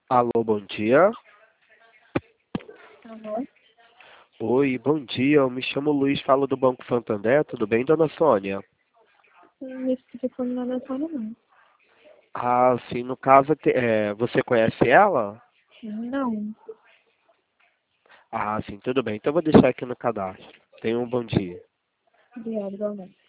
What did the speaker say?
Alô, bom dia. Alô? Oi, bom dia. Eu me chamo Luiz, falo do Banco Santander. Tudo bem, dona Sônia? Esse telefone não é da Sônia, não. Ah, sim, no caso, você conhece ela? Não. Ah, sim, tudo bem. Então eu vou deixar aqui no cadastro. Tenha um bom dia. Obrigada, igualmente.